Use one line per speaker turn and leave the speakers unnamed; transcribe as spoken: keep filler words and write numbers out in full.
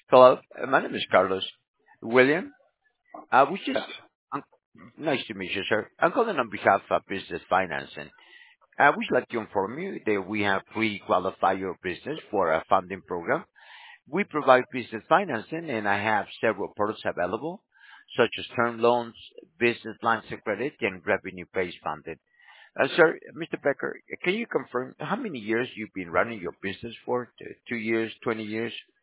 Hello, uh, my name is Carlos William. Uh, we just, um, nice to meet you, sir. I'm calling on behalf of Business Financing. I would like to inform you that we have pre-qualified your business for a funding program. We provide business financing, and I have several products available, such as term loans, business lines of credit, and revenue-based funding. Uh, sir, Mister Becker, can you confirm how many years you've been running your business for? T- Two years, twenty years?